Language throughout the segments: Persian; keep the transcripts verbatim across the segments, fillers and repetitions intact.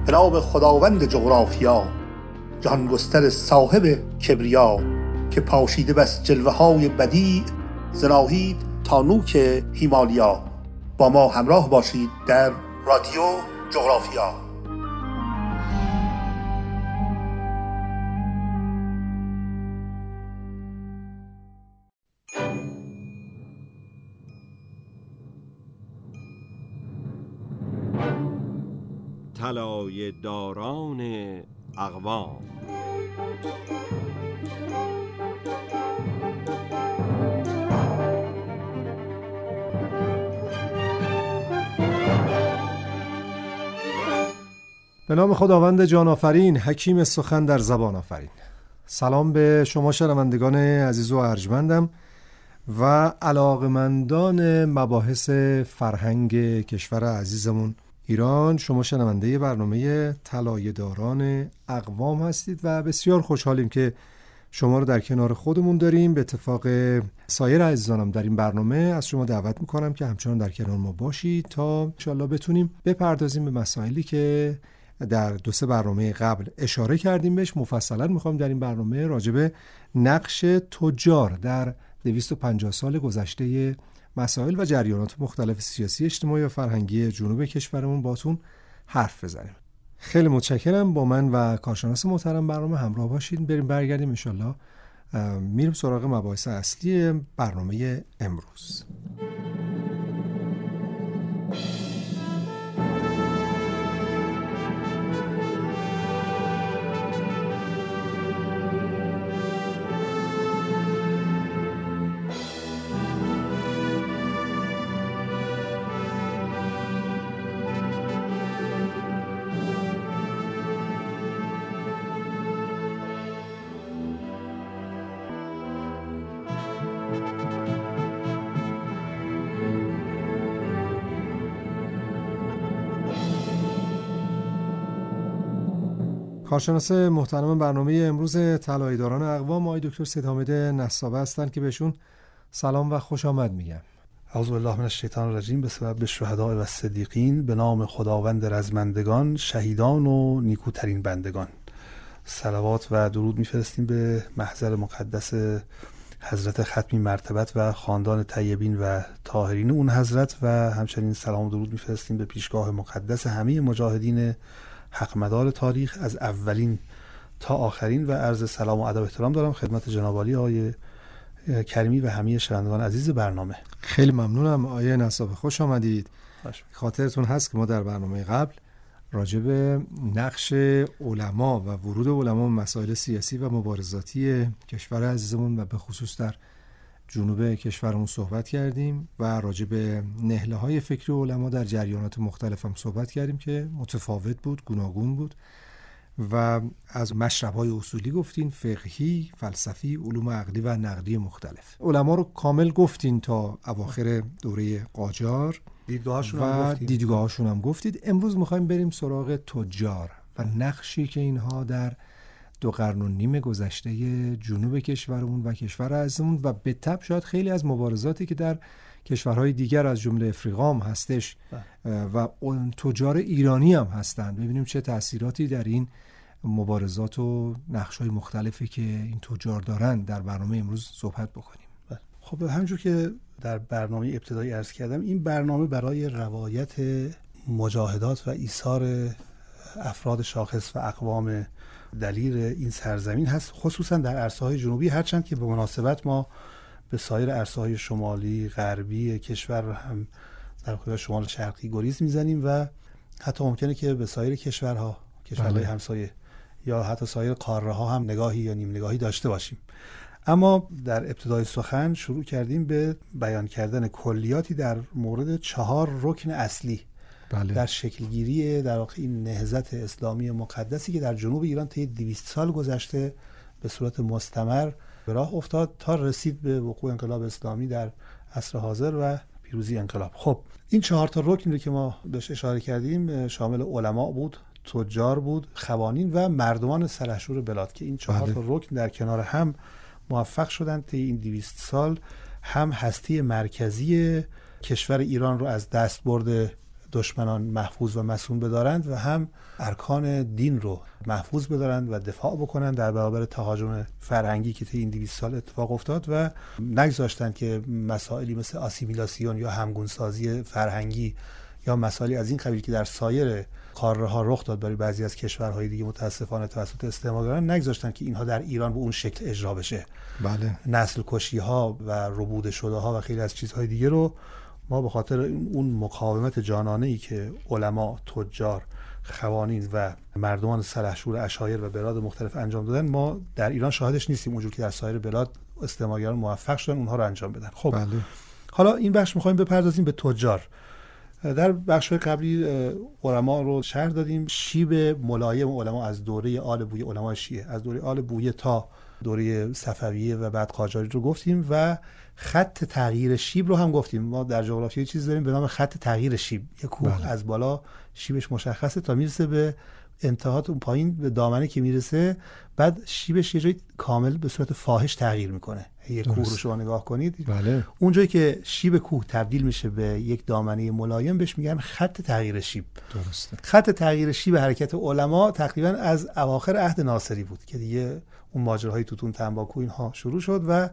به نام خداوند جغرافیا، جهان گستر صاحب کبریا، که پاشیده بس جلوه های بدیع، ز ناهید تا نوک هیمالیا. با ما همراه باشید در رادیو جغرافیا. طلایه داران اقوام. به نام خداوند جان آفرین، حکیم سخن در زبان آفرین. سلام به شما شنوندگان عزیز و ارجمندم و علاقمندان مباحث فرهنگ کشور عزیزمون ایران. شما شنونده برنامه طلایه داران اقوام هستید و بسیار خوشحالیم که شما رو در کنار خودمون داریم. به اتفاق سایر عزیزانم در این برنامه از شما دعوت میکنم که همچنان در کنار ما باشید تا انشالله بتونیم بپردازیم به مسائلی که در دو سه برنامه قبل اشاره کردیم بهش. مفصلا میخوام در این برنامه راجع به نقش تجار در دویست و پنجاه سال گذشته مسائل و جریانات مختلف سیاسی، اجتماعی و فرهنگی جنوب کشورمون باتون حرف بزنیم. خیلی متشکرم. با من و کارشناس محترم برنامه همراه باشید. بریم برگردیم انشالله میریم سراغ مباحث اصلی برنامه امروز. کارشناس محترم برنامه امروز طلایه داران اقوام آقای دکتر سید حامد نسابه هستند که بهشون سلام و خوش آمد میگم. اعوذ بالله من الشیطان الرجیم. به سبب شهداء و صدیقین، به نام خداوند رزمندگان، شهیدان و نیکوترین بندگان. صلوات و درود میفرستیم به محضر مقدس حضرت ختمی مرتبت و خاندان طیبین و طاهرین اون حضرت و همچنین سلام و درود میفرستیم به پیشگاه مقدس همه مجاهدین حق مدار تاریخ از اولین تا آخرین و عرض سلام و ادب و احترام دارم خدمت جناب عالی آقای کریمی و همه شنوندگان عزیز برنامه. خیلی ممنونم آقای نسابه، خوش آمدید. خاطرتون هست که ما در برنامه قبل راجع به نقش علما و ورود علما به مسائل سیاسی و مبارزاتی کشور عزیزمون و به خصوص در جنوب کشورمون صحبت کردیم و راجع به نهله‌های فکری علما در جریانات مختلف هم صحبت کردیم که متفاوت بود، گوناگون بود و از مشرب‌های اصولی گفتین، فقهی، فلسفی، علوم عقلی و نقدی مختلف. علما رو کامل گفتین تا اواخر دوره قاجار، دیدگاهاشون و هم گفتید. دیدگاهاشون هم گفتید. امروز می‌خوایم بریم سراغ تجار و نقشی که اینها در دو قرن و نیم گذشته جنوب کشورمون و کشور عزیزمون و به تبع شاید خیلی از مبارزاتی که در کشورهای دیگر از جمله افریقا هم هستش و تجار ایرانی هم هستند، ببینیم چه تأثیراتی در این مبارزات و نقش‌های مختلفی که این تجار دارن در برنامه امروز صحبت بکنیم. خب همونجور که در برنامه ابتدایی عرض کردم، این برنامه برای روایت مجاهدات و ایثار افراد شاخص و اقوام دلیر این سرزمین هست، خصوصا در عرصه‌های جنوبی، هرچند که به مناسبت ما به سایر عرصه‌های شمالی غربی کشور هم در واقع شمال شرقی گریز میزنیم و حتی ممکنه که به سایر کشورها، کشورهای بله. همسایه یا حتی سایر قاره‌ها هم نگاهی یا نیم نگاهی داشته باشیم. اما در ابتدای سخن شروع کردیم به بیان کردن کلیاتی در مورد چهار رکن اصلی بله. در شکلگیری در واقع این نهضت اسلامی مقدسی که در جنوب ایران طی دویست سال گذشته به صورت مستمر به راه افتاد تا رسید به وقوع انقلاب اسلامی در عصر حاضر و پیروزی انقلاب. خب این چهار تا رکن رو که ما بهش اشاره کردیم شامل علما بود، تجار بود، خوانین و مردمان سلحشور بلاد که این چهار تا رکن در کنار هم موفق شدند طی این دویست سال هم هستی مرکزی کشور ایران رو از دست برده دشمنان محفوظ و مصون بدارند و هم ارکان دین رو محفوظ بدارند و دفاع بکنند در برابر تهاجم فرهنگی که طی این دویست سال اتفاق افتاد و نگذاشتند که مسائلی مثل آسیمیلاسیون یا همگونسازی فرهنگی یا مسائلی از این قبیل که در سایر قاره ها رخ داد برای بعضی از کشورهای دیگه متاسفانه توسط استعمارگران، نگذاشتند که اینها در ایران به اون شکل اجرا بشه. بله. نسل کشی ها و ربوده شده ها و خیلی از چیزهای دیگه رو ما به خاطر اون مقاومت جانانه ای که علما، تجار، خوانین و مردمان سلحشور عشایر و بلاد مختلف انجام دادن، ما در ایران شاهدش نیستیم اونجور که در سایر بلاد استعمارگران موفق شدن اونها رو انجام بدن. خب بله. حالا این بخش می‌خوایم بپردازیم به تجار. در بخش‌های قبلی علما رو شرح دادیم. شیب ملایم علما از دوره آل بویه، علمای شیعه از دوره آل بویه تا دوره صفویه و بعد قاجاری رو گفتیم و خط تغییر شیب رو هم گفتیم. ما در جغرافیا یه چیز داریم به نام خط تغییر شیب. یک کوه بله. از بالا شیبش مشخصه تا میرسه به انتهات اون پایین به دامنه که میرسه، بعد شیبش یه جایی کامل به صورت فاحش تغییر میکنه. یک کوه رو شما نگاه کنید، بله. اونجایی که شیب کوه تبدیل میشه به یک دامنه ملایم بهش میگن خط تغییر شیب. درسته. خط تغییر شیب حرکت علما تقریبا از اواخر عهد ناصری بود که دیگه اون ماجراهای توتون تنباکو اینها شروع شد و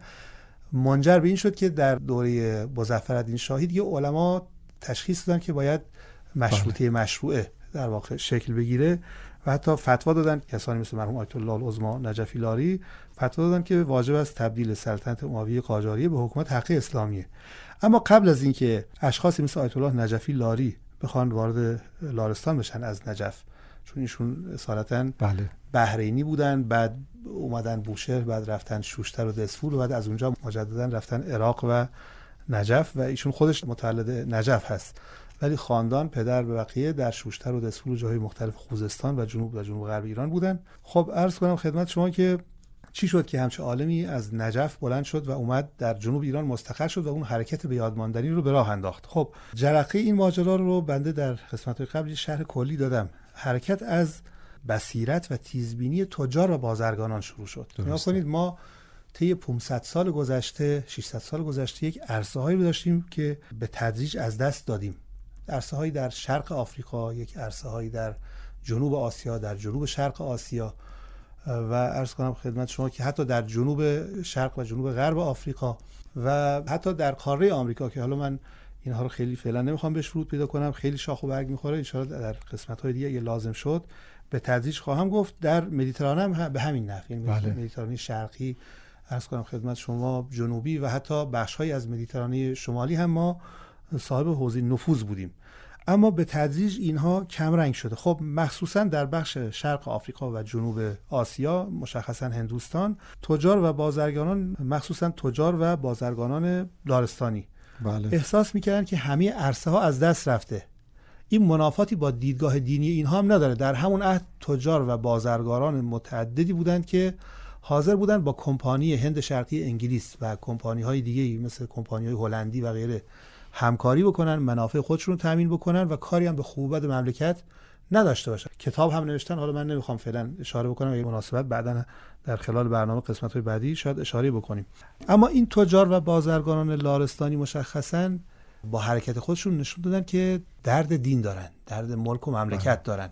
منجر به این شد که در دوره مظفرالدین شاهی دیگه علما تشخیص دادن که باید مشروطه مشروعه در واقع شکل بگیره و حتی فتوا دادن. کسانی مثل مرحوم آیت الله العظما نجفی لاری فتوا دادن که واجب است تبدیل سلطنت امویه قاجاریه به حکومت حقیقی اسلامیه. اما قبل از اینکه اشخاصی مثل آیت الله نجفی لاری بخوان وارد لارستان بشن از نجف، چون ایشون اصالتاً بله. بحرینی بودن، بعد اومدن بوشهر، بعد رفتن شوشتر و دسفول و بعد از اونجا مجددا رفتن عراق و نجف و ایشون خودش متولد نجف هست، ولی خاندان پدر به بقیه در شوشتر و دسفول و جاهای مختلف خوزستان و جنوب و جنوب غرب ایران بودن. خب عرض کنم خدمت شما که چی شد که همچه عالمی از نجف بلند شد و اومد در جنوب ایران مستقر شد و اون حرکت به یاد ماندنی رو به راه انداخت. خب جرقه این ماجرا رو بنده در قسمت‌های قبل شرح کلی دادم. حرکت از بصیرت و تیزبینی تجار و بازرگانان شروع شد. نگاه کنید ما طی پانصد سال گذشته، ششصد سال گذشته یک عرصه‌هایی رو داشتیم که به تدریج از دست دادیم. عرصه‌هایی در شرق آفریقا، یک عرصه‌هایی در جنوب آسیا، در جنوب شرق آسیا و عرض کنم خدمت شما که حتی در جنوب شرق و جنوب غرب آفریقا و حتی در قاره آمریکا که حالا من اینها رو خیلی فعلا نمیخوام بهش ورود پیدا کنم، خیلی شاخ و برگ میخوره، ان شاءالله در قسمت‌های دیگه اگه لازم شد به تدریج خواهم گفت. در مدیترانه هم به همین نحو، یعنی بله. مدیترانه شرقی عرض کنم خدمت شما، جنوبی و حتی بخش‌های از مدیترانه شمالی هم ما صاحب حوزه نفوذ بودیم. اما به تدریج اینها کم رنگ شده. خب مخصوصا در بخش شرق آفریقا و جنوب آسیا، مشخصا هندوستان، تجار و بازرگانان، مخصوصا تجار و بازرگانان لارستانی بله. احساس میکردن که همه عرصه ها از دست رفته. این منافاتی با دیدگاه دینی اینها هم نداره. در همون عهد تجار و بازرگانان متعددی بودند که حاضر بودند با کمپانی هند شرقی انگلیس و کمپانی های دیگه مثل کمپانی های هلندی و غیره همکاری بکنن، منافع خودشون رو تامین بکنن و کاری هم به خوبیت مملکت نداشته باشن. کتاب هم نوشتن، حالا من نمیخوام فعلا اشاره بکنم، به مناسبت بعداً در خلال برنامه قسمت‌های بعدی شاید اشاره بکنیم. اما این تجار و بازرگانان لارستانی مشخصاً با حرکت خودشون نشون دادن که درد دین دارن، درد ملک و مملکت دارن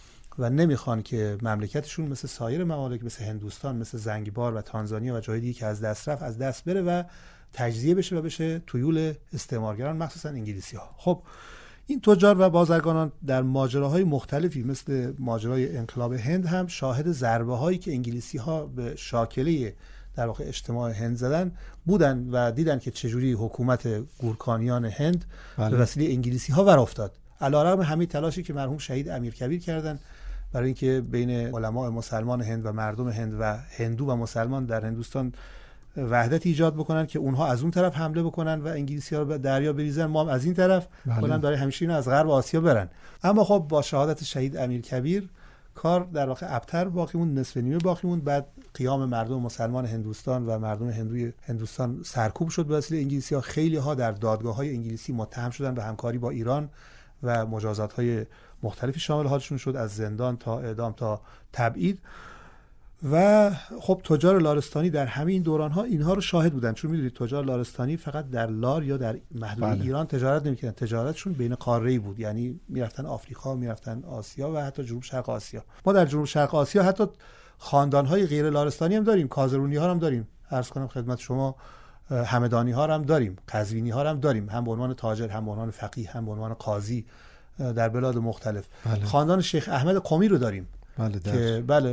و نمیخوان که مملکتشون مثل سایر ممالک مثل هندوستان، مثل زنگبار و تانزانیا و جای دیگه که از دست رفت از دست بره و تجزیه بشه و بشه تویول استعمارگران مخصوصا انگلیسی‌ها. خب این تجار و بازرگانان در ماجراهای مختلفی مثل ماجرای انقلاب هند هم شاهد ضربه‌هایی که انگلیسی‌ها به شاکله در واقع اجتماع هند زدن بودن و دیدن که چجوری حکومت گورکانیان هند بله. به وسیله انگلیسی‌ها ور افتاد. علیرغم همین تلاشی که مرحوم شهید امیرکبیر کردن برای اینکه بین علماء مسلمان هند و مردم هند و هندو و مسلمان در هندوستان وحدت ایجاد بکنن که اونها از اون طرف حمله بکنن و انگلیسی‌ها رو به دریا بریزن، ما هم از این طرف کلا برای همیشه اینا از غرب آسیا برن. اما خب با شهادت شهید امیرکبیر کار در واقع ابتر باقی موند، نصف نیمه باقی موند. بعد قیام مردم مسلمان هندوستان و مردم هندوی هندوستان سرکوب شد به وسیله انگلیسی‌ها. خیلی ها در دادگاه‌های انگلیسی متهم شدن به همکاری با ایران و مجازات‌های مختلفی شامل حالشون شد، از زندان تا اعدام تا تبعید. و خب تجار لارستانی در همین دوران‌ها اینها رو شاهد بودن، چون می‌دونید تجار لارستانی فقط در لار یا در محدوده بله. ایران تجارت نمی‌کردن، تجارتشون بین قاره‌ای بود، یعنی میرفتن آفریقا، میرفتن آسیا و حتی جنوب شرق آسیا. ما در جنوب شرق آسیا حتی خاندان‌های غیر لارستانی هم داریم، کازرونی‌ها هم داریم، عرض کنم خدمت شما همدانی‌ها هم داریم، قزوینی‌ها هم داریم، هم به عنوان تاجر، هم به عنوان فقیه، هم به عنوان قاضی در بلاد مختلف. بله. خاندان شیخ احمد قمی رو داریم بله در که بله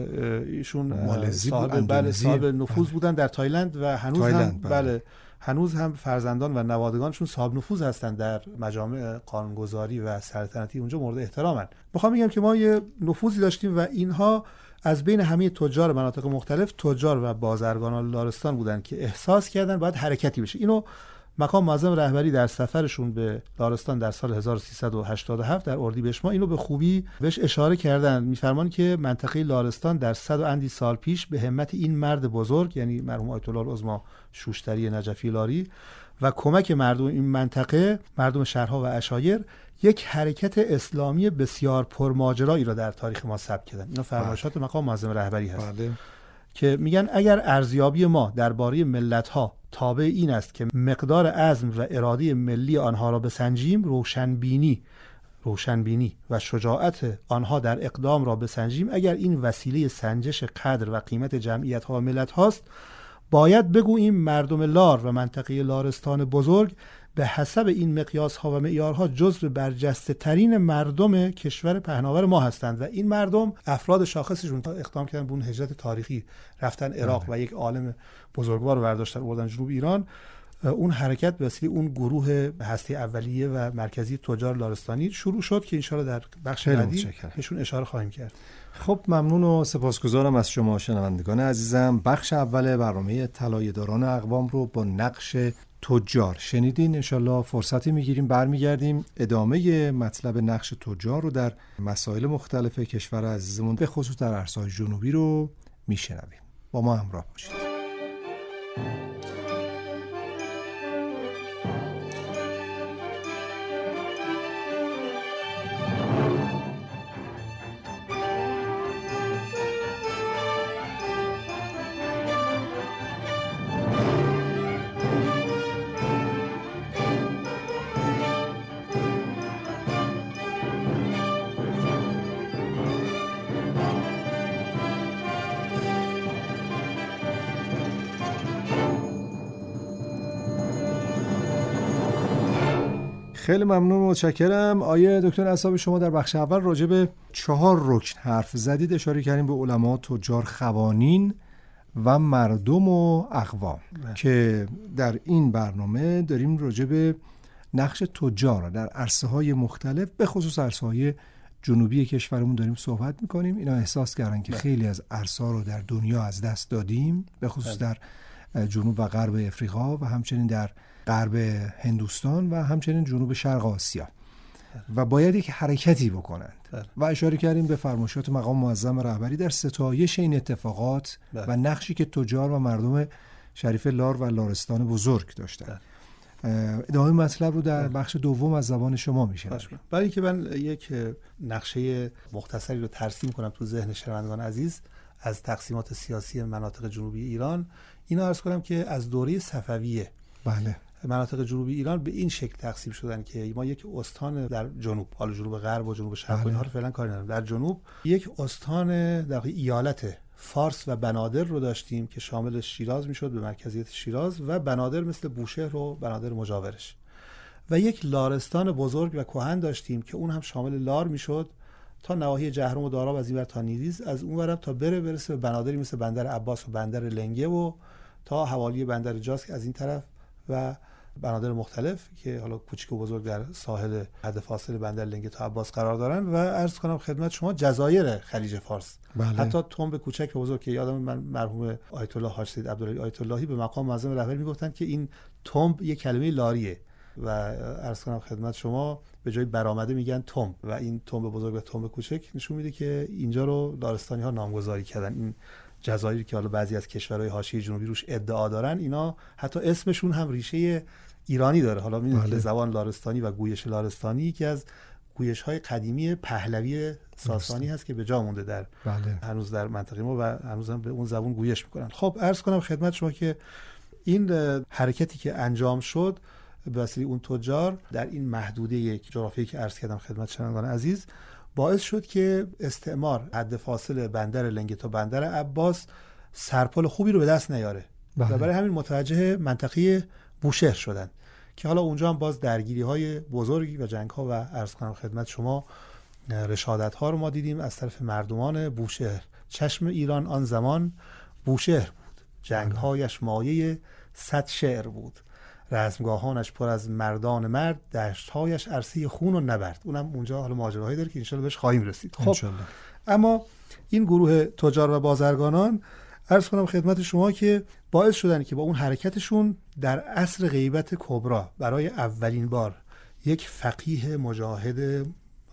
ایشون صاحب بله صاحب نفوذ بله. بودن در تایلند و هنوز تایلند هم بله. بله هنوز هم فرزندان و نوادگانشون صاحب نفوذ هستن در مجامع قانونگذاری و سلطنتی، اونجا مورد احترامن. میخوام بگم که ما یه نفوذی داشتیم و اینها از بین همه تجار مناطق مختلف تجار و بازرگانان لارستان بودن که احساس کردن باید حرکتی بشه. اینو مقام معظم رهبری در سفرشون به لارستان در سال هزار و سیصد و هشتاد و هفت در اردیبهشت ماه اینو به خوبی بهش اشاره کردن. میفرمان که منطقه لارستان در صد و اندی سال پیش به همت این مرد بزرگ، یعنی مرحوم آیت الله العظمی شوشتری نجفی لاری و کمک مردم این منطقه، مردم شهرها و عشایر، یک حرکت اسلامی بسیار پرماجرایی را در تاریخ ما ثبت کردن. اینا فرمایشات مقام معظم رهبری هست. بله. که میگن اگر ارزیابی ما درباره ملت‌ها تابع این است که مقدار عزم و اراده ملی آنها را بسنجیم، روشنبینی روشنبینی و شجاعت آنها در اقدام را بسنجیم، اگر این وسیله سنجش قدر و قیمت جمعیت‌ها و ملت‌هاست، باید بگوییم مردم لار و منطقه لارستان بزرگ به حسب این مقیاس‌ها و معیارها جزو برجسته ترین مردم کشور پهناور ما هستند و این مردم افراد شاخصشون اقدام کردن به اون هجرت تاریخی، رفتن عراق و یک عالم بزرگوار رو برداشتن آوردن جنوب ایران. اون حرکت به وسیله اون گروه هسته اولیه و مرکزی تجار لارستانی شروع شد که انشالله در بخش بعدی بهشون اشاره خواهیم کرد. خب ممنون و سپاسگزارم از شما شنوندگان عزیزم. بخش اول برنامه طلایه‌داران اقوام رو با نقش تجار شنیدین. انشالله فرصتی میگیریم برمیگردیم ادامه مطلب نقش تجار رو در مسائل مختلف کشور عزیزمون به خصوص در عرصه‌های جنوبی رو میشنویم. با ما همراه باشید. خیلی ممنون و متشکرم. آیه دکتر اصحاب، شما در بخش اول راجع به چهار رکن حرف زدید، اشاره کردیم به علما، تجار، خوانین و مردم و اقوام ده. که در این برنامه داریم راجع به نقش تجار در عرصه‌های مختلف به خصوص عرصه‌های جنوبی کشورمون داریم صحبت می‌کنیم. اینا احساس کردن که ده. خیلی از عرصه‌ها رو در دنیا از دست دادیم، به خصوص ده. در جنوب و غرب افریقا و همچنین در غرب هندوستان و همچنین جنوب شرق آسیا و باید یک حرکتی بکنند و اشاره کردیم به فرمایشات مقام معظم رهبری در ستایش این اتفاقات و نقشی که تجار و مردم شریف لار و لارستان بزرگ داشتند. ادامه مطلب رو در بخش دوم از زبان شما میشنویم. برای اینکه من یک نقشه مختصری رو ترسیم کنم تو ذهن شنوندگان عزیز از تقسیمات سیاسی مناطق جنوبی ایران، اینا عرض کنم که از دوره صفویه بله مناطق جنوبی ایران به این شکل تقسیم شدن که ما یک استان در جنوب، حالا جنوب غرب و جنوب شرق اینها رو فعلا کاری ندارم، در جنوب یک استان در ایالت فارس و بنادر رو داشتیم که شامل شیراز میشد به مرکزیت شیراز و بنادر مثل بوشهر و بنادر مجاورش، و یک لارستان بزرگ و کهن داشتیم که اون هم شامل لار میشد تا نواحی جهرم و داراب، از این ور تا نیریز، از اون ور تا بره برسه به بنادری مثل بندر عباس و بندر لنگه و تا حوالی بندر جاسک از این طرف و بنادر مختلف که حالا کوچیک و بزرگ در ساحل حد فاصل بندر لنگه تا عباس قرار دارن و عرض کنم خدمت شما جزایر خلیج فارس بله. حتی تنب کوچک و بزرگ که یادم من مرحوم آیت الله حاج سید عبدالعلی آیت اللهی به مقام معظم رهبری میگفتن که این تنب یک کلمه لاریه و عرض کنم خدمت شما به جای برآمده میگن تنب و این تنب بزرگ و تنب کوچک نشون میده که اینجا رو دارستانی ها نامگذاری کردن. این جزایری که حالا بعضی از کشورهای حاشیه جنوبی روش ادعا دارن، اینا حتی اسمشون هم ریشه ایرانی داره. حالا میدونید که زبان لارستانی و گویش لارستانی یکی از گویش‌های قدیمی پهلوی ساسانی هست که به جا مونده در بله. هنوز در منطقه ما و هنوز هم به اون زبان گویش میکنن. خب عرض کنم خدمت شما که این حرکتی که انجام شد به وسیله اون تجار در این محدوده یک جغرافیایی که عرض کردم خدمت شنوندگان عزیز باعث شد که استعمار حد فاصل بندر لنگه تا بندر عباس سرپل خوبی رو به دست نیاره بله. و برای همین متوجه منطقه بوشهر شدن که حالا اونجا هم باز درگیری های بزرگی و جنگ ها و عرض کنم خدمت شما رشادت ها رو ما دیدیم از طرف مردمان بوشهر. چشم ایران آن زمان بوشهر بود، جنگ هایش مایه صد شعر بود، رزمگاهانش پر از مردان مرد، دشت‌هایش عرصه خون و نبرد. اونم اونجا حالا ماجراهایی داره که انشالله بهش خواهیم رسید. خب انشالله. اما این گروه تجار و بازرگانان عرض کنم خدمت شما که باعث شدن که با اون حرکتشون در عصر غیبت کبری برای اولین بار یک فقیه مجاهد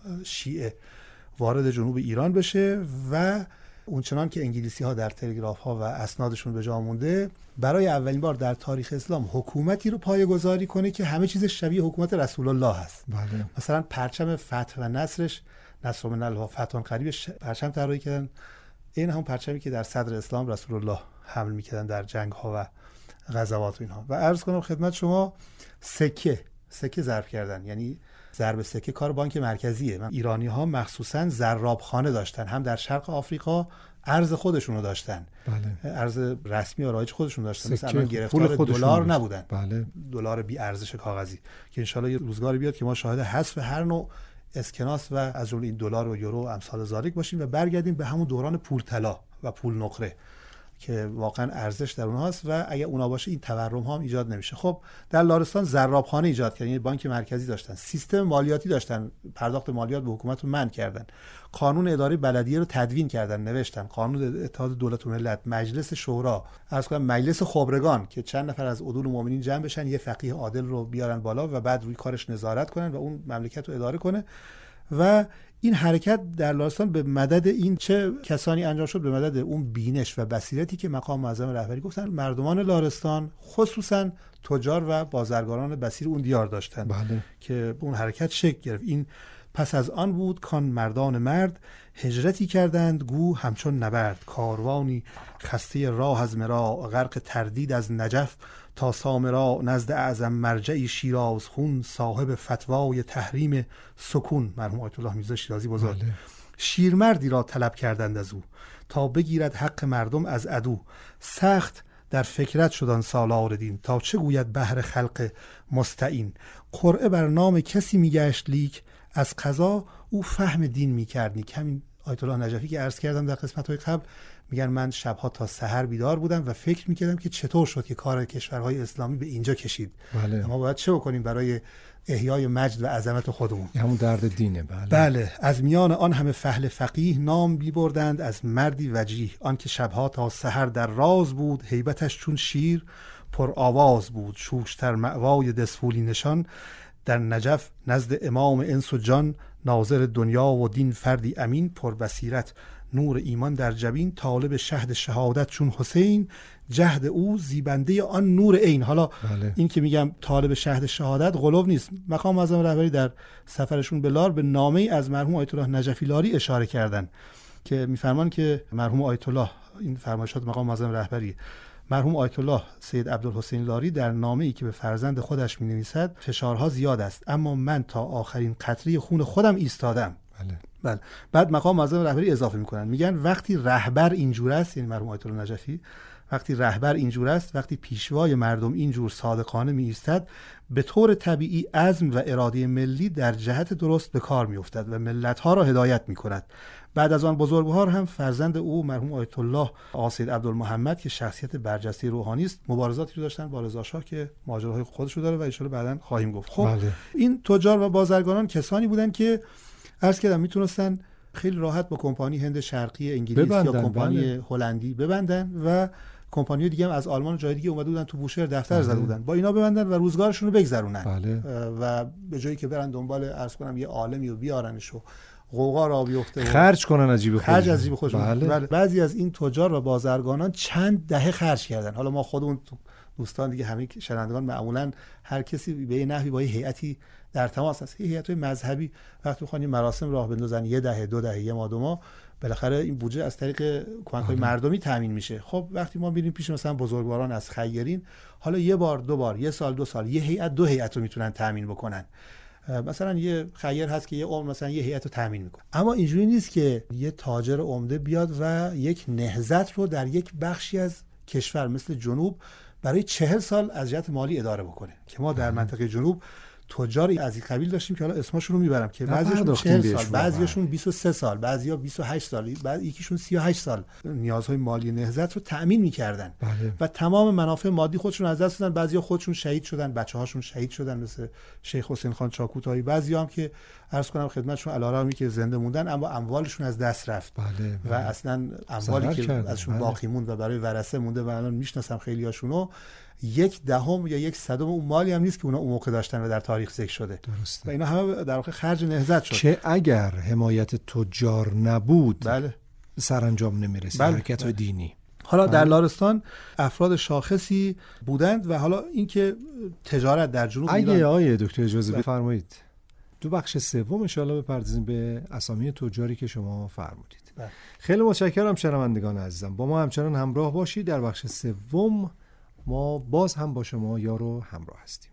شیعه وارد جنوب ایران بشه و اونچنان که انگلیسی ها در تلگراف ها و اسنادشون به جا مونده برای اولین بار در تاریخ اسلام حکومتی رو پایه‌گذاری کنه که همه چیز شبیه حکومت رسول الله هست. بله. مثلا پرچم فتح و نصرش، نصر من الله فتح قریبش پرچم طراحی کردن، این هم پرچمی که در صدر اسلام رسول الله حمل می‌کردن در جنگ ها و غزوات و اینها. و عرض کنم خدمت شما سکه سکه ضرب کردن، یعنی ضرب سکه کار بانک مرکزیه. ایرانی ها مخصوصا ضرابخانه داشتن، هم در شرق آفریقا ارز خودشون رو داشتن، بله. ارز رسمی و رایج خودشون داشتن، مثلا الان گرفتار دلار نبودن، بله. دلار بی ارزش کاغذی که انشالله یه روزگاری بیاد که ما شاهد حذف هر نوع اسکناس و از جمله این دلار و یورو و امثال ذالک باشیم و برگردیم به همون دوران پول طلا و پول نقره که واقعا ارزش در اونها هست و اگه اونا باشه این تورم ها هم ایجاد نمیشه. خب در لارستان ضرابخانه ایجاد کردن، یعنی بانک مرکزی داشتن، سیستم مالیاتی داشتن، پرداخت مالیات به حکومت رو منع کردن، قانون اداره بلدیه رو تدوین کردن، نوشتن، قانون اتحاد دولت و ملت، مجلس شورا، عرض کنم مجلس خبرگان که چند نفر از عدول مؤمنین جمع بشن یه فقیه عادل رو بیارن بالا و بعد روی کارش نظارت کنن و اون مملکت رو اداره کنه. و این حرکت در لارستان به مدد این چه کسانی انجام شد؟ به مدد اون بینش و بصیرتی که مقام معظم رهبری گفتن مردمان لارستان خصوصا تجار و بازرگانان بصیر اون دیار داشتن. بله. که اون حرکت شکل گرفت. این پس از آن بود کان مردان مرد هجرتی کردند گو همچون نبرد، کاروانی خسته راه از مرا غرق تردید از نجف تا سامرا، نزد اعظم مرجعی شیراز خون صاحب فتوای تحریم سکون، مرحوم آیت الله میرزا شیرازی بزرگ. بله. شیرمردی را طلب کردند از او تا بگیرد حق مردم از عدو، سخت در فکرت شدن سالار دین تا چه گوید بهر خلق مستعین، قرعه بر نام کسی میگشت لیک از قضا او فهم دین میکردنی. همین آیت الله نجفی که عرض کردم در قسمت‌های قبل میگن من شبها تا سحر بیدار بودم و فکر میکردم که چطور شد که کار کشورهای اسلامی به اینجا کشید. بله. ما باید چه بکنیم برای احیای مجد و عظمت خودمون. همون درد دینه. بله. بله. از میان آن همه فحل فقیه نام بی بردند از مردی وجیه، آن که شبها تا سحر در راز بود هیبتش چون شیر پر آواز بود، شوشتر مأوای دسفولی نشان در نجف نزد امام انس و جان، ناظر دنیا و دین فردی امین پر بصیرت نور ایمان در جبین، طالب شهد شهادت چون حسین جهد او زیبنده آن نور عین. حالا بله. این که میگم طالب شهد شهادت غلو نیست، مقام معظم رهبری در سفرشون به لار به نامه‌ای از مرحوم آیت الله نجفی لاری اشاره کردن که میفرمان که مرحوم آیت الله، این فرمایشات مقام معظم رهبری، مرحوم آیت الله سید عبدالحسین لاری در نامه‌ای که به فرزند خودش می‌نویسد فشارها زیاد است اما من تا آخرین قطره خون خودم ایستادم. بله. بله. بعد مقام معظم رهبری اضافه می‌کنن، میگن وقتی رهبر اینجور است، یعنی مرحوم آیت الله نجفی، وقتی رهبر اینجور است، وقتی پیشوای مردم اینجور صادقانه می‌ایستد، به طور طبیعی عزم و اراده ملی در جهت درست به کار می‌افتد و ملت‌ها را هدایت می‌کند. بعد از آن بزرگوار هم فرزند او مرحوم آیت الله آقا سید عبدالمحمد که شخصیت برجسته روحانی است، مبارزاتی رو داشتن با رضا شاه که ماجراهای خودش رو داره و ان شاءالله بعداً خواهیم گفت. خب بله. این تجار و بازرگانان کسانی بودن که عرض کردم میتونستن خیلی راحت با کمپانی هند شرقی انگلیس ببندن، یا کمپانی بله. هلندی ببندن و کمپانی دیگه هم از آلمان و جای دیگه اومده بودن تو بوشهر دفتر زده بودن، با اینا ببندن و روزگارشون رو بگذرونن. بله. و به جایی که برن دنبال عرض کنم یه عالمی رو بیارنش و غوغا را بیفته، خرج کنن از جیب خودشون. خرج از جیب خودشون. بله. بله. بعضی از این تجار و بازرگانان چند دهه خرج کردن. حالا ما خودمون دوستان دیگه همه شنوندگان معمولا هر کسی به یه نحوی با یه هیئتی در تماس هست. هیئت‌های مذهبی وقتی می‌خوان مراسم راه بندازن یه دهه دو دهه یه ماه دو ماه، بالاخره این بودجه از طریق کمک‌های مردمی تامین میشه. خب وقتی ما میریم پیش مثلا بزرگواران از خیرین، حالا یه بار دو بار یه سال دو سال یه هیئت دو هیئت رو میتونن تامین بکنن. مثلا یه خیر هست که یه عمر مثلا یه هیئت رو تامین میکنه. اما اینجوری نیست که یه تاجر عمده بیاد و یک نهضت رو در یک بخشی از کشور مثل جنوب برای چهل سال از جهت مالی اداره بکنه. که ما در منطقه جنوب تجاری از این قبیل داشتیم که حالا اسمشون رو میبرم که بعضیشون چهل سال، بعضیشون بیست و سه سال، بعضیا بیست و هشت سال، بعد یکیشون سی و هشت سال نیازهای مالی نهضت رو تأمین میکردن. بله. و تمام منافع مادی خودشون از دست دادن. بعضیا خودشون شهید شدن، بچه‌هاشون شهید شدن مثل شیخ حسین خان چاکوتایی. بعضیا هم که عرض کنم خدمتشون علارغمی که زنده موندن اما اموالشون از دست رفت. بله. بله. و اصلا اموالی که کردن. ازشون بله. باقی موند و برای ورثه مونده و الان میشناسم خیلیاشونو، یک دهم یا یک صدم اون مالی هم نیست که اونا اون موقع داشتن و در تاریخ ذکر شده. درسته. و اینا همه در واقع خرج نهضت شد که اگر حمایت تجار نبود بله سرانجام نمیرسید. بله. حرکت‌های بله. دینی. حالا بله. در لارستان افراد شاخصی بودند و حالا اینکه تجارت در جنوب اگه ایران آیه دکتر اجازه بله. بفرمایید تو بخش سوم ان شاءالله بپردازیم به اسامی تجاری که شما فرمودید. بله. خیلی متشکرم شنوندگان عزیزم، با ما همچنان همراه باشید. در بخش سوم ما باز هم با شما یار و همراه هستیم.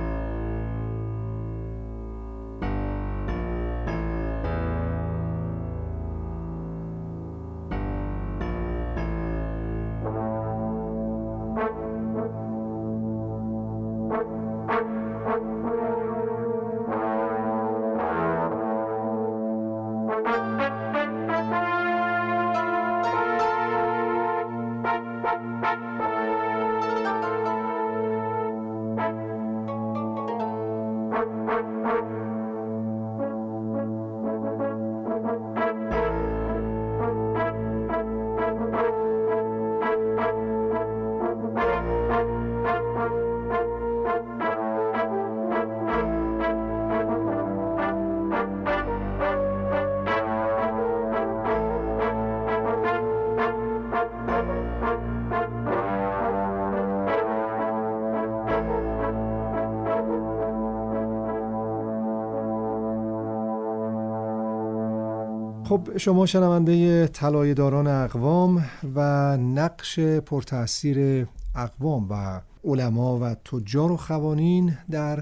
خب شما شنونده طلایه‌داران اقوام و نقش پرتأثیر اقوام و علما و تجار و خوانین در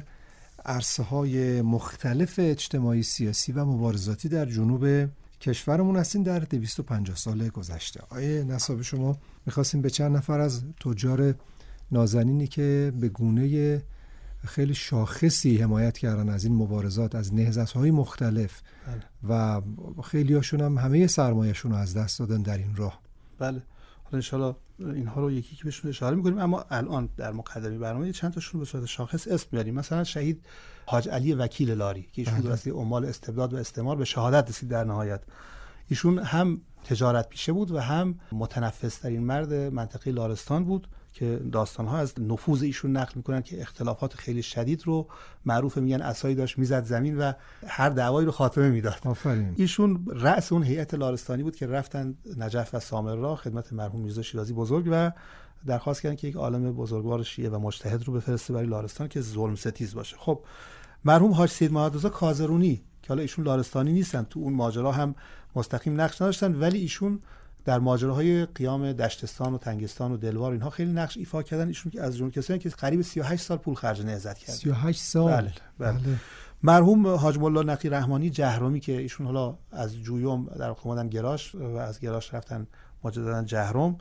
عرصه‌های مختلف اجتماعی، سیاسی و مبارزاتی در جنوب کشورمون هستین در دویست و پنجاه سال گذشته. آیه نصاب شما می‌خواستیم به چند نفر از تجار نازنینی که به گونه خیلی شاخصی حمایت کردن از این مبارزات، از نهضت‌های مختلف بله. و خیلی هاشون هم همه سرمایه‌شون رو از دست دادن در این راه. بله. حالا انشالله اینها رو یکی یکی بهشون اشاره می‌کنیم، اما الان در مقدمه برنامه چند تاشون به صورت شاخص اسم میاریم. مثلا شهید حاج علی وکیل لاری که ایشون درسته عمال استبداد و استعمار به شهادت رسید در نهایت. ایشون هم تجارت پیشه بود و هم متنفس ترین مرد منطقه لارستان بود که داستان‌ها از نفوذ ایشون نقل می‌کنن که اختلافات خیلی شدید رو معروف میگن عصایی داشت میزد زمین و هر دعوایی رو خاتمه میداد. آفرین. ایشون رأس اون هیئت لارستانی بود که رفتن نجف و سامرا خدمت مرحوم میرزا شیرازی بزرگ و درخواست کردن که یک عالم بزرگوار شیعه و مجتهد رو بفرسته برای لارستان که ظلم ستیز باشه. خب مرحوم حاج سید محمدرضا کاظرونی که حالا ایشون لارستانی نیستن، تو اون ماجرا هم مستقیم نقش نداشتن، ولی ایشون در ماجراهای قیام دشتستان و تنگستان و دلوار اینها خیلی نقش ایفا کردن. ایشون که از جمله کسانی که قریب سی و هشت سال پول خرج نهضت کرد. سی و هشت سال. بله. بله. بله. مرحوم حاج مولا نقی رحمانی جهرمی که ایشون حالا از جویم در اومدن گراش و از گراش رفتن مجددا جهرم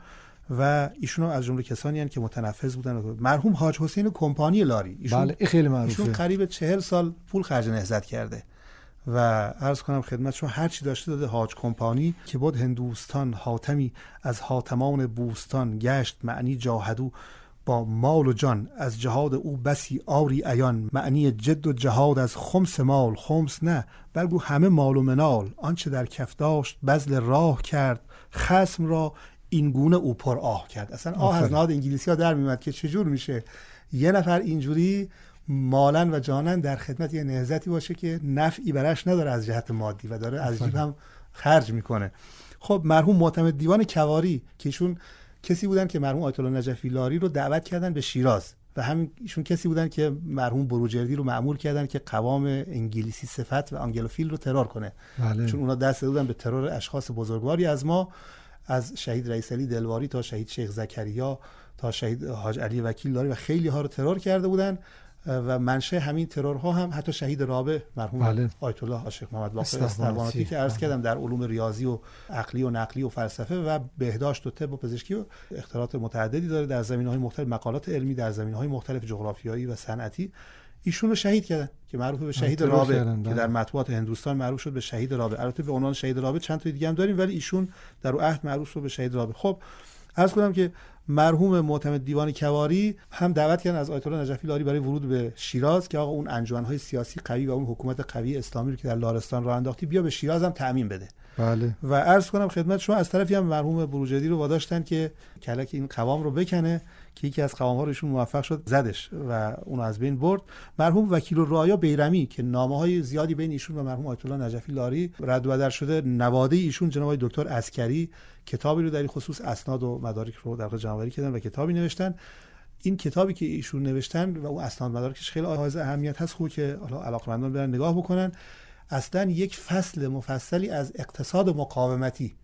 و ایشون از جمله کسانی هستند که متنفذ بودن. مرحوم حاج حسین کمپانی لاری ایشون بله خیلی معروفه. ایشون قریب چهل سال پول خرج نهضت کرده و عرض کنم خدمت شما هر چی داشته داده. حاج کمپانی که بود هندوستان حاتمی از حاتمان بوستان گشت معنی جاهدو با مال و جان از جهاد او بسی آری عیان معنی جد و جهاد از خمس مال خمس نه بلکه همه مال و منال آنچه در کف داشت بذل راه کرد خصم را این گونه او پر آه کرد. اصلا آه از نهاد انگلیسی ها در میومد که چجور میشه یه نفر اینجوری مالاً و جاناً در خدمت یه نهضتی باشه که نفعی برش نداره از جهت مادی و داره از جیب هم خرج میکنه. خب مرحوم معتمد دیوان کواری که ایشون کسی بودن که مرحوم آیت الله نجفی لاری رو دعوت کردن به شیراز و همین ایشون کسی بودن که مرحوم بروجردی رو مأمور کردن که قوام انگلیسی صفت و آنگلوفیل رو ترور کنه. بله. چون اونا دست دادن به ترور اشخاص بزرگواری از ما، از شهید رئیس علی دلواری تا شهید شیخ زکریا تا شهید حاج علی وکیل لاری و خیلی ها رو ترور کرده بودن و منشأ همین ترورها هم حتی شهید رابع مرحوم بله. آیت الله عاشق محمد باقر استرباناتی که عرض کردم در علوم ریاضی و عقلی و نقلی و فلسفه و بهداشت و طب و پزشکی و اختراعات متعددی داره در زمینه‌های مختلف، مقالات علمی در زمینه‌های مختلف جغرافیایی و صنعتی، ایشون رو شهید کردن که معروف به شهید رابع که در مطبوعات هندوستان معروف شد به شهید رابع. البته به عنوان شهید رابع چند تا دیگه هم داریم ولی ایشون در عهد معروف شد به شهید رابع. خب عرض کنم که مرحوم معتمد دیوان کواری هم دعوت کردن از آیت الله نجفی لاری برای ورود به شیراز که آقا اون انجمن‌های سیاسی قوی و اون حکومت قوی اسلامی رو که در لارستان راه انداختی بیا به شیراز هم تأمین بده. بله. و عرض کنم خدمت شما از طرفی هم مرحوم بروجردی رو واداشتن که کلک این قوام رو بکنه که یکی از قوام‌ها رو ایشون موفق شد زدش و اون از بین برد. مرحوم وکیل الرعایا بیرمی که نامه‌های زیادی بین ایشون و مرحوم آیت الله نجفی لاری رد و بدل شده، نواده ایشون جناب آقای دکتر عسکری کتابی رو در این خصوص اسناد و مدارک رو در واقع جمع‌آوری کردن و کتابی نوشتن. این کتابی که ایشون نوشتن و اون اسناد مدارکش خیلی حائز اهمیت هست، خوب که حالا علاقه‌مندان برن نگاه بکنن. اصلا یک فصل مفصلی از اقتصاد مقاومتی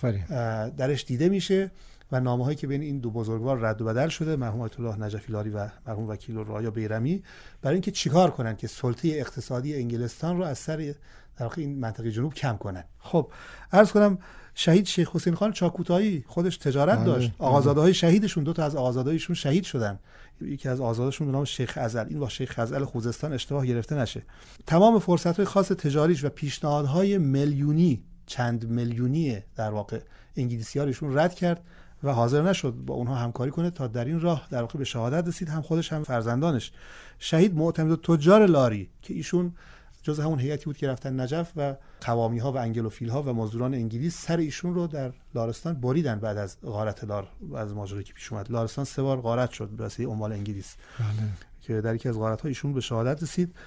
درش دیده میشه و نامه‌هایی که بین این دو بزرگوار رد و بدل شده، مرحوم آیت الله نجفی لاری و مرحوم وکیل الرعایا بیرمی، برای اینکه چیکار کنن که سلطه اقتصادی انگلستان رو از سر در واقع این منطقه جنوب کم کنن. خب عرض کنم شهید شیخ حسین خان چاکوتایی خودش تجارت بله. داشت. آقازاده‌های شهیدشون دو تا از آقازاده‌هایشون شهید شدن. یکی از آقازاده‌شون به نام شیخ ازل، این با شیخ ازل خوزستان اشتباه گرفته نشه. تمام فرصت‌های خاص تجاریش و پیشنهادهای میلیونی چند میلیونی در واقع انگلیسی‌هاشون رد کرد و حاضر نشد با اونها همکاری کنه تا در این راه در واقع به شهادت رسید، هم خودش هم فرزندانش. شهید معتمد تجار لاری که ایشون جز همون هیئتی بود که رفتن نجف و قوامی‌ها و انگلوفیل‌ها و مزدوران انگلیس سر ایشون رو در لارستان بریدن بعد از غارت لار، از ماجرایی که پیش اومد. لارستان سه بار غارت شد به واسطه اموال انگلیس. بله. که در یکی از غارت‌ها ایشون به شهادت رسید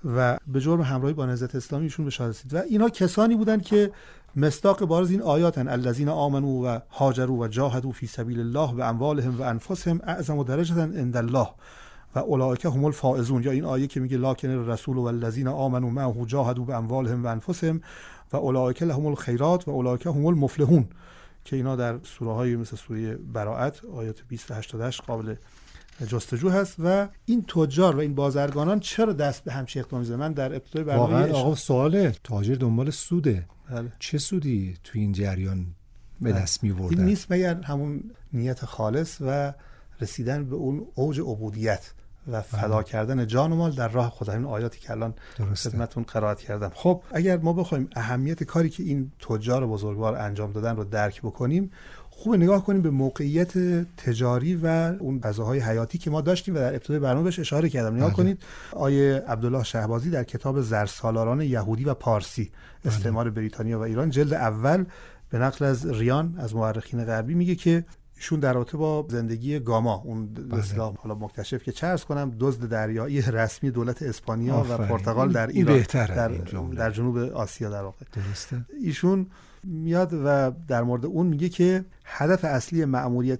و به جرم همراهی با نهضت اسلامی ایشون به شهادت رسید و اینا کسانی بودند که مصداق بارز این آیاتن الذین آمنوا و هاجروا و جاهدوا فی سبیل الله و اموالهم و انفسهم اعظم درجة عند الله و اولئک هم الفائزون، یا این آیه که میگه لکن الرسول و الذین آمنوا معه جاهدوا باموالهم و انفسهم و اولئک لهم الخیرات و اولئک هم المفلحون که اینا در سوره های مثل سوره براءت آیات بیست تا هشتاد و هشت قابل جستجو هست. و این تجار و این بازرگانان چرا دست به همچین اقدامی زدن؟ من در ابتدای برنامه واقعا آقا سواله، تاجر دنبال سوده. بله. چه سودی تو این جریان به دست می‌آوردن؟ این نیست مگر همون نیت خالص و رسیدن به اون اوج عبودیت و فدا کردن جان و مال در راه خدا، این آیاتی که الان خدمتتون قرائت کردم. خب اگر ما بخوایم اهمیت کاری که این تجار بزرگوار انجام دادن رو درک بکنیم، خوب نگاه کنیم به موقعیت تجاری و اون فضاهای حیاتی که ما داشتیم و در ابتدای برنامه بهش اشاره کردم. نگاه کنید آیه عبدالله شهبازی در کتاب زرسالاران یهودی و پارسی، استعمار بریتانیا و ایران، جلد اول، به نقل از ریان از مورخین غربی میگه که ایشون در رابطه با زندگی گاما، اون اسلام حالا مکتشف که چرس کنم دزد دریایی رسمی دولت اسپانیا و پرتغال در ایران در, در جنوب آسیا در واقع درسته، ایشون میاد و در مورد اون میگه که هدف اصلی مأموریت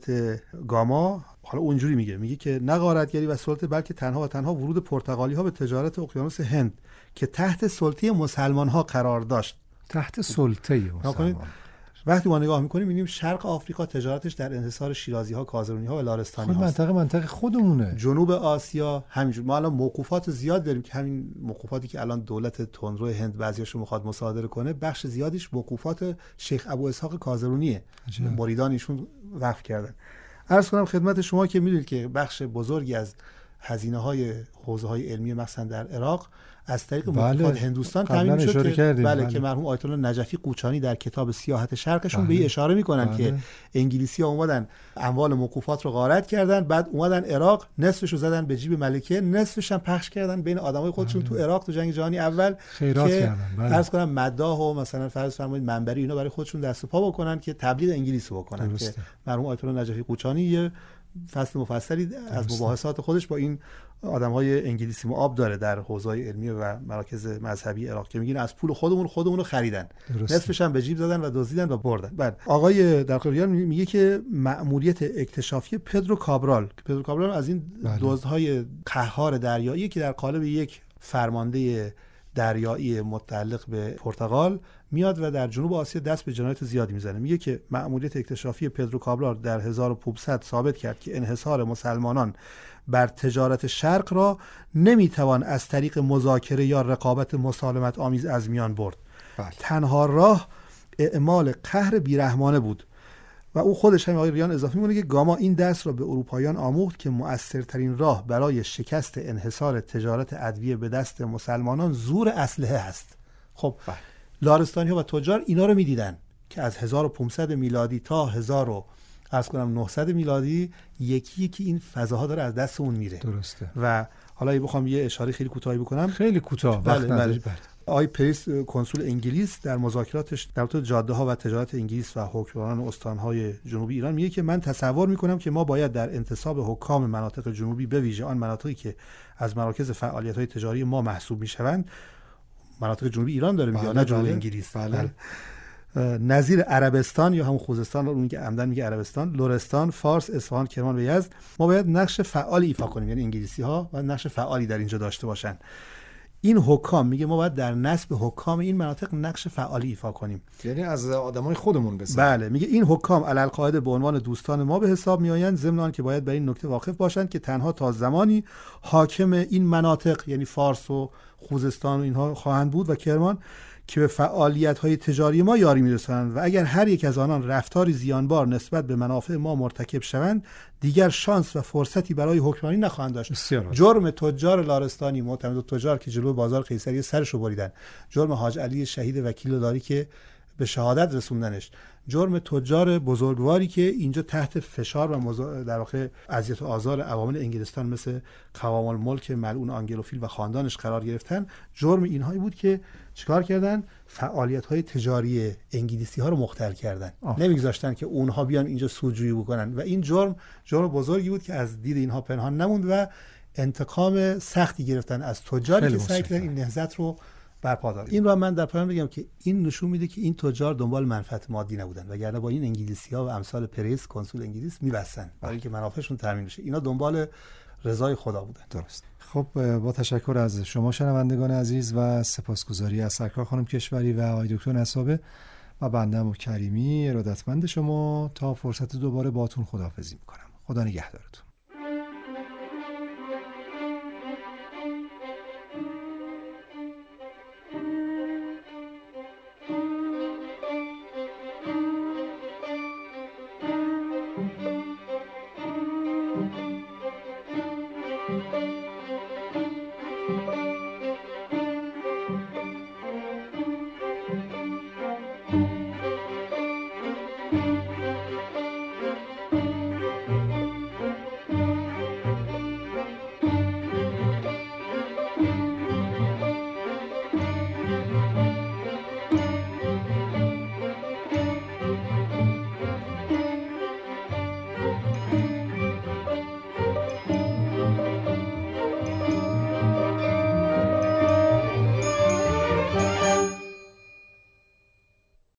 گاما، حالا اونجوری میگه میگه که نه غارتگری و سلطه بلکه تنها و تنها ورود پرتغالی ها به تجارت اقیانوس هند که تحت سلطه مسلمان ها قرار داشت. تحت سلطه مسلمان. وقتی ما نگاه میکنیم میبینیم شرق آفریقا تجارتش در انحصار شیرازی ها، کازرونی ها و لارستانی ها. منطقه منطقه خودمونه. جنوب آسیا همینجور. ما الان موقوفات زیاد داریم که همین موقوفاتی که الان دولت تندرو هند بعضیاشو میخواد مصادره کنه، بخش زیادیش موقوفات شیخ ابو اسحاق کازرونیه. مریدان ایشون وقف کردن. عرض کنم خدمت شما که میدونید که بخش بزرگی از هزینه های حوزه های علمی مثلا در عراق از طریق موقوفات بله. هندوستان تامین شد که بله, بله که مرحوم آیت الله نجفی قوچانی در کتاب سیاحت شرقشون بله. به اشاره میکنن بله. که انگلیسی‌ها اومدن اموال موقوفات رو غارت کردن، بعد اومدن عراق نصفش رو زدن به جیب ملکه، نصفش هم پخش کردن بین آدمای خودشون بله. تو عراق تو جنگ جهانی اول خیرات که کردن بله. عرض کنم مداح و مثلا فرض فرمایید منبری اینا برای خودشون دست و پا بکنن که تبلیغ انگلیسی بکنن درسته. که مرحوم آیت الله نجفی قوچانی یه فصل مفصلی از مباحثات خودش با این آدم‌های انگلیسی مؤاب داره در حوزه‌های علمی و مراکز مذهبی عراق که میگن از پول خودمون خودمون رو خریدن، نصفش هم به جیب زدن و دزدیدن و بردن. بعد آقای درخوریان میگه که مأموریت اکتشافی پدرو کابرال، پدرو کابرال از این دزدهای قهار دریایی که در قالب یک فرمانده دریایی متعلق به پرتغال میاد و در جنوب آسیا دست به جنایت زیادی میزنه. میگه که مأموریت اکتشافی پدرو کابرال در هزار و پانصد ثابت کرد که انحصار مسلمانان بر تجارت شرق را نمیتوان از طریق مذاکره یا رقابت مسالمت آمیز از میان برد. بله. تنها راه اعمال قهر بیرحمانه بود و او خودش هم آقای ریان اضافه می‌کنه که گاما این درس را به اروپاییان آموخت که مؤثرترین راه برای شکست انحصار تجارت ادویه به دست مسلمانان زور اسلحه است. خب بله. لارستانی‌ها و تجار اینا رو می‌دیدن که از هزار و پانصد میلادی تا هزار و عرض کنم نهصد میلادی یکی یکی این فضاها داره از دست اون میره. درسته. و حالا اگه بخوام یه اشاره خیلی کوتاهی بکنم، خیلی کوتاه بله وقت نداری. بله. آقای پریس کنسول انگلیس در مذاکراتش در مورد جاده‌ها و تجارت انگلیس و حکمرانان استان‌های جنوبی ایران میگه که من تصور می‌کنم که ما باید در انتصاب حکام مناطق جنوبی به ویژه آن مناطقی که از مراکز فعالیت‌های تجاری ما محسوب می‌شوند، مناطق جنوبی ایران داره میگه، نه جنوب انگلیس، بله. بله. نظیر عربستان یا همون خوزستان رو میگه، عمدن میگه عربستان، لرستان، فارس، اصفهان، کرمان و یزد، ما باید نقش فعالی ایفا کنیم، یعنی انگلیسی‌ها باید نقش فعالی در اینجا داشته باشن. این حکام میگه ما باید در نصب حکام این مناطق نقش فعالی ایفا کنیم، یعنی از آدمای خودمون بسازیم. بله، میگه این حکام علالقاعده به عنوان دوستان ما به حساب میآیند، ضمن آن که باید به این نکته واقف باشند که تنها تا زمانی حاکم این مناطق یعنی فارس و خوزستان و اینها خواهند بود و کرمان که به فعالیت‌های تجاری ما یاری می‌رسانند و اگر هر یک از آنان رفتاری زیانبار نسبت به منافع ما مرتکب شوند دیگر شانس و فرصتی برای حکمرانی نخواهند داشت. جرم تجار لارستانی معتمد تجار که جلوی بازار قیصریه سرشو بریدن، جرم حاج علی شهید وکیل داری که به شهادت رسوندنش، جرم تجار بزرگواری که اینجا تحت فشار و مزا... در واقع اذیت و آزار عوامل انگلستان مثل قوام الملک ملعون آنگلوفیل و خاندانش قرار گرفتن، جرم اینهایی بود که چیکار کردن؟ فعالیت‌های تجاری انگلیسی ها رو مختل کردن، نمیگذاشتن که اونها بیان اینجا سودجویی بکنن و این جرم جرم بزرگی بود که از دید اینها پنهان نموند و انتقام سختی گرفتن از تجاری که سعی کردن این نهضت رو برپا دارن. این رو من در پایان بگم که این نشون میده که این تجار دنبال منفعت مادی نبودن، وگرنه با این انگلیسی‌ها و امثال پریس کنسول انگلیس میبستن برای اینکه منافعشون تامین بشه. اینا دنبال رضای خدا بودن. درست. خب با تشکر از شما شنوندگان عزیز و سپاسگزاری از سرکار خانم کشوری و آقای دکتر نسابه و بنده کریمی ارادتمند شما. تا فرصت دوباره باهاتون خداحافظی میکنم. خدا نگهدارتون.